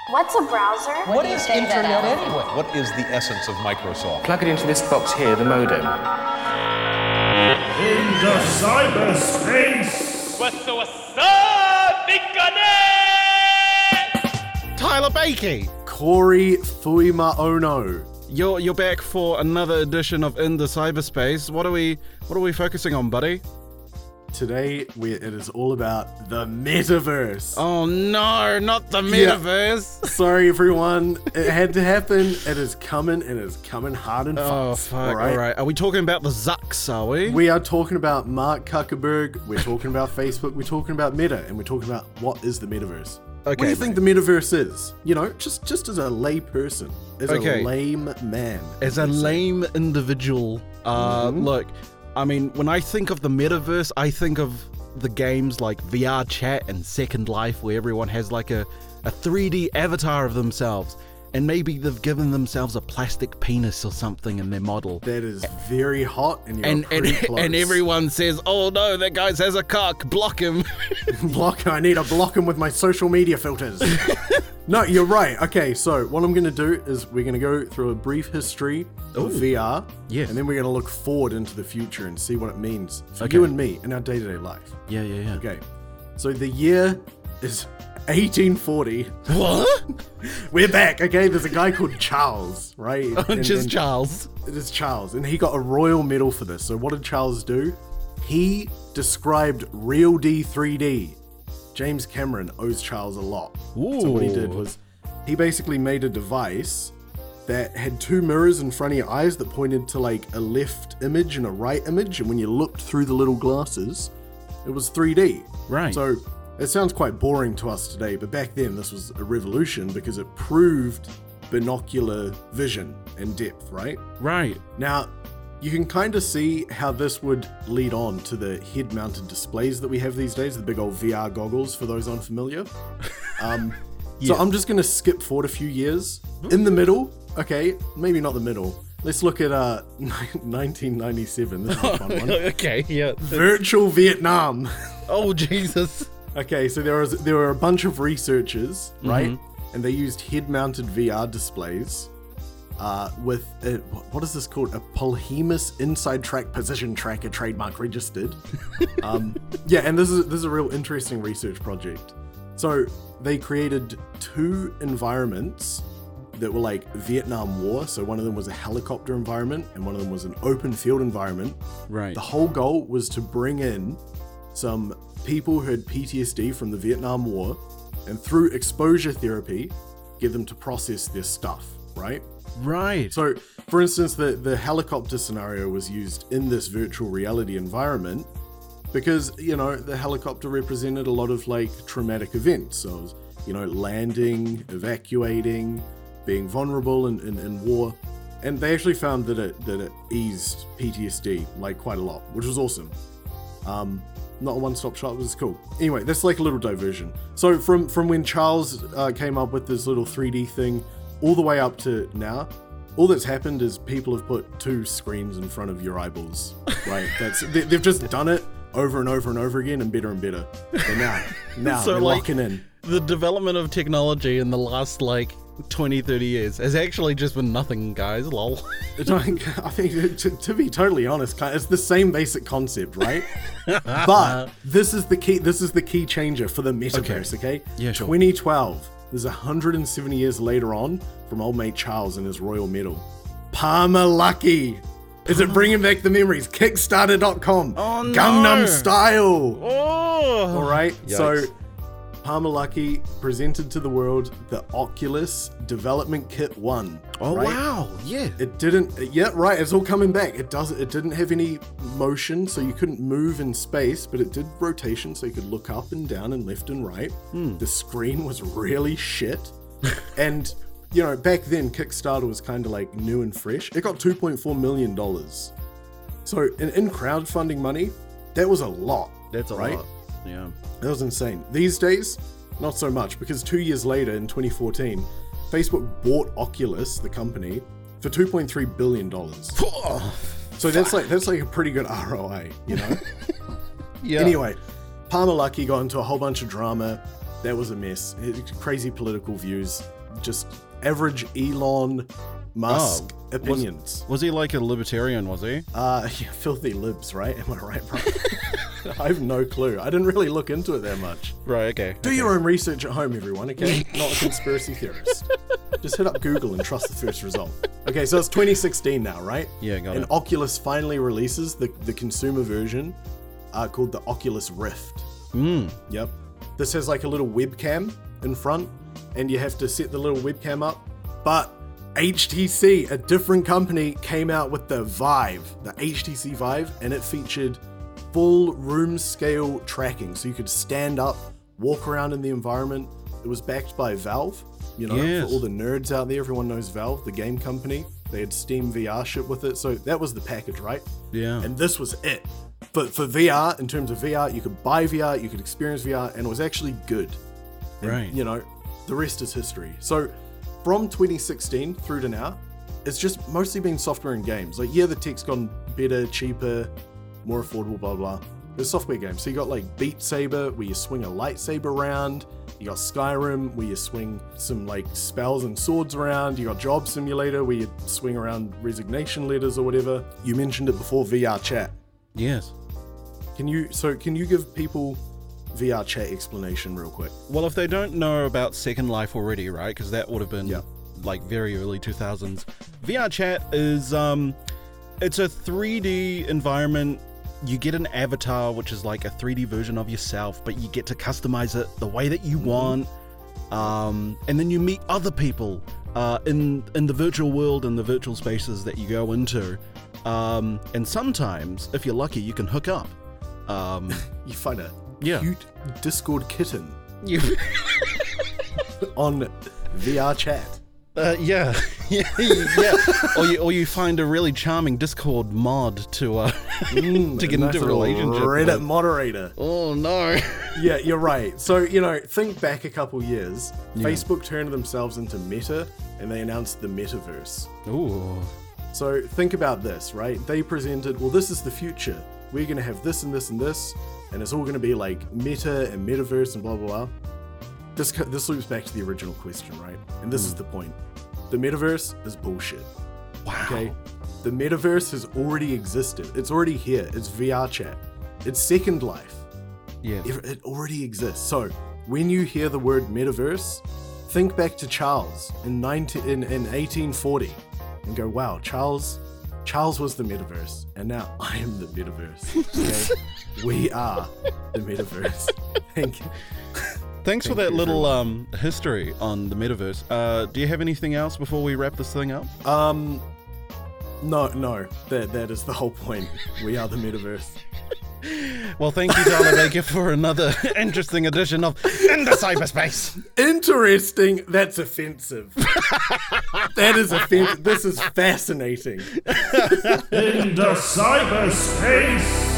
What's a browser? What is internet anyway? What is the essence of Microsoft? Plug it into this box here, the modem. Into cyberspace! What's up, big Tyler Bakey! Corey Fuimaono. You're back for another edition of In the Cyberspace. What are we focusing on, buddy? Today, it is all about the metaverse. Oh no, not the metaverse! Yeah. Sorry, everyone. It had to happen. It is coming, and it's coming hard and fast. Oh, fuck. All right. Are we talking about the Zucks, are we? We are talking about Mark Zuckerberg. We're talking about Facebook. We're talking about Meta, and we're talking about what is the metaverse. Okay, what do you think the metaverse is? You know, just as a lay person, as a lame man. As a lame individual, look, I mean, when I think of the metaverse, I think of the games like VR Chat and Second Life, where everyone has like a 3D avatar of themselves, and maybe they've given themselves a plastic penis or something in their model. That is very hot, and you're pretty close. And everyone says, "Oh no, that guy has a cock. Block him." I need to block him with my social media filters. No, you're right. Okay, so what I'm going to do is we're going to go through a brief history of VR. Yes. And then we're going to look forward into the future and see what it means for you and me in our day-to-day life. Yeah. Okay, so the year is 1840. What? We're back, okay? There's a guy called Charles, right? Charles. It is Charles, and he got a royal medal for this. So what did Charles do? He described Real D 3D. James Cameron owes Charles a lot. Ooh. So what he did was he basically made a device that had two mirrors in front of your eyes that pointed to like a left image and a right image, and when you looked through the little glasses, it was 3D. Right. So it sounds quite boring to us today, but back then this was a revolution because it proved binocular vision and depth, right? Right. Now, you can kind of see how this would lead on to the head-mounted displays that we have these days, the big old VR goggles, for those unfamiliar. So I'm just going to skip forward a few years. In the middle, okay, maybe not the middle. Let's look at 1997. This is a fun one. Okay, yeah. Virtual Vietnam. Oh, Jesus. Okay, so there were a bunch of researchers, right? And they used head-mounted VR displays with what is this called? A Polhemus Inside Track Position Tracker trademark registered. Yeah, and this is a real interesting research project. So they created two environments that were like Vietnam War. So one of them was a helicopter environment, and one of them was an open field environment. Right. The whole goal was to bring in some people who had PTSD from the Vietnam War, and through exposure therapy, get them to process their stuff, right? Right. So, for instance, the helicopter scenario was used in this virtual reality environment because, you know, the helicopter represented a lot of like traumatic events. So, it was, you know, landing, evacuating, being vulnerable in war. And they actually found that it eased PTSD like quite a lot, which was awesome. Not a one-stop shop, but it's cool. Anyway, that's like a little diversion. So from when Charles came up with this little 3D thing all the way up to now, all that's happened is people have put two screens in front of your eyeballs, right? They've just done it over and over and over again and better. But now So, they're like, locking in. The development of technology in the last, 20, 30 years has actually just been nothing, guys. Lol. I think, to be totally honest, it's the same basic concept, right? But this is the key changer for the metaverse, okay? Yeah, sure. 2012. This is 170 years later on from old mate Charles and his royal medal. Palmer Lucky. Is it bringing back the memories? Kickstarter.com. Oh, no. Gangnam Style. Oh. All right. Yikes. So Palmer Lucky presented to the world the Oculus Development Kit 1. Oh, right? wow. Yeah. It didn't, right, it's all coming back. It didn't have any motion, so you couldn't move in space, but it did rotation, so you could look up and down and left and right. The screen was really shit. And, you know, back then, Kickstarter was kind of like new and fresh. It got $2.4 million. So in crowdfunding money, that was a lot. That's a right? lot. Yeah. That was insane. These days, not so much, because 2 years later, in 2014, Facebook bought Oculus, the company, for $2.3 billion. So that's like a pretty good ROI, you know? Yeah. Anyway, Palmer Lucky got into a whole bunch of drama. That was a mess. Crazy political views. Just average Elon Musk opinions. Was he like a libertarian, was he? Yeah, filthy libs, right? Am I right, bro? I have no clue. I didn't really look into it that much. Right, okay. Do your own research at home, everyone, okay? Not a conspiracy theorist. Just hit up Google and trust the first result. Okay, so it's 2016 now, right? Yeah, got and it. Oculus finally releases the consumer version called the Oculus Rift. Yep. This has like a little webcam in front, and you have to set the little webcam up. But HTC, a different company, came out with the Vive, the HTC Vive, and it featured full room scale tracking. So you could stand up, walk around in the environment. It was backed by Valve, you know, Yes. for all the nerds out there. Everyone knows Valve, the game company. They had Steam VR shit with it. So that was the package, right? Yeah. And this was it. But for VR, in terms of VR, you could buy VR, you could experience VR, and it was actually good. And, Right. you know, the rest is history. So from 2016 through to now, it's just mostly been software and games. Like, yeah, the tech's gotten better, cheaper, more affordable, blah, blah. There's software games. So you got like Beat Saber, where you swing a lightsaber around. You got Skyrim, where you swing some like spells and swords around. You got Job Simulator, where you swing around resignation letters or whatever. You mentioned it before, VR chat. Yes. Can you give people VR chat explanation real quick? Well, if they don't know about Second Life already, right? Because that would have been Yeah. like very early 2000s. VR chat is it's a 3D environment. You get an avatar, which is like a 3D version of yourself, but you get to customize it the way that you want. And then you meet other people in the virtual world and the virtual spaces that you go into. And sometimes, if you're lucky, you can hook up. You find a Yeah. cute Discord kitten You, on VR chat. yeah, yeah. Or you find a really charming Discord mod to to get Nice into a little relationship Reddit with. moderator. Oh no. Yeah, you're right. So, you know, think back a couple years. Facebook turned themselves into Meta, and they announced the metaverse. Ooh. So think about this, right? They presented, well, this is the future. We're going to have this and this and this, and it's all going to be like meta and metaverse and blah, blah, blah. This loops back to the original question, right? And this is the point. The metaverse is bullshit. Wow. Okay? The metaverse has already existed. It's already here. It's VR chat. It's Second Life. Yes. It already exists. So when you hear the word metaverse, think back to Charles in 1840 and go, wow, Charles was the metaverse, and now I am the metaverse. Okay? We are the metaverse. Thank you. Thanks for Thank that you, little history on the metaverse. Do you have anything else before we wrap this thing up? No, that is the whole point. We are the metaverse. Well, thank you, Tyler Baker, for another interesting edition of Into Cyberspace. Interesting. That's offensive. That is offensive. This is fascinating. Into cyberspace!